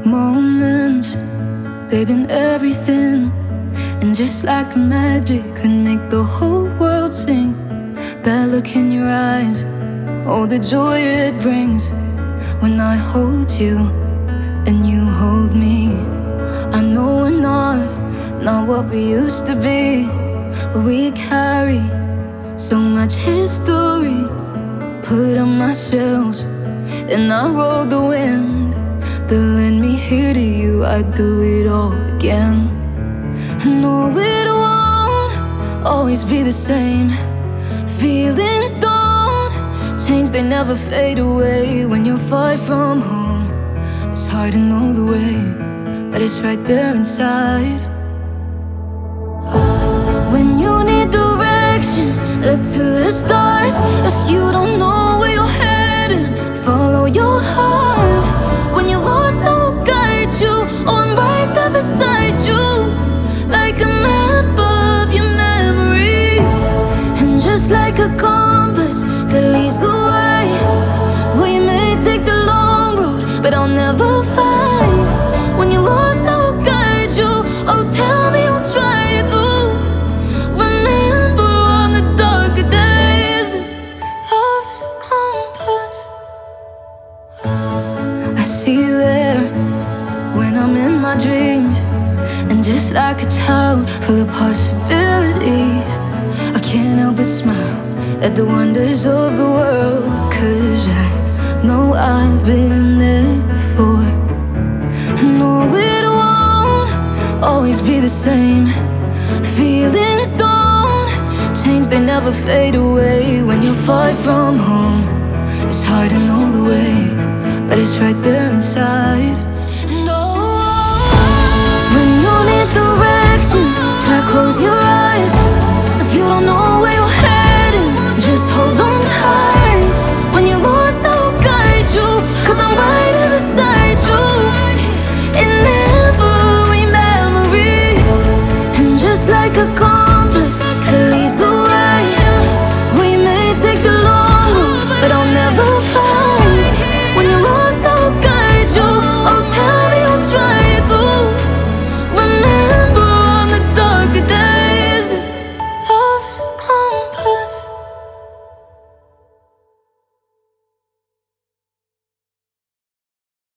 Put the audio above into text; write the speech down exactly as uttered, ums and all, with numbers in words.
Moments, they've been everything, and just like magic can make the whole world sing. That look in your eyes, oh, the joy it brings when I hold you and you hold me. I know we're not, not what we used to be, but we carry so much history. Put on my shelves and I rode the wind that led me here to you. I'd do it all again. I know it won't always be the same. Feelings don't change, they never fade away. When you're far from home, it's hard to know the way, but it's right there inside. When you need direction, look to the stars. If you don't know where you're heading, follow your heart. When you're lost, I will guide you. Oh, I'm right there beside you, like a map of your memories, and just like a compass that leads the way. We may take the long road, but I'll never fight. When you're lost, I will guide you. Oh, tell me you'll try to remember on the darker days. Love is a compass. I see you there when I'm in my dreams, and just like a child full of possibilities, I can't help but smile at the wonders of the world. Cause I know I've been there before. I know it won't always be the same. Feelings don't change, they never fade away. When you're far from home, it's hard to know the way, but it's right there inside. And oh, when you need direction, try close your eyes. If you don't know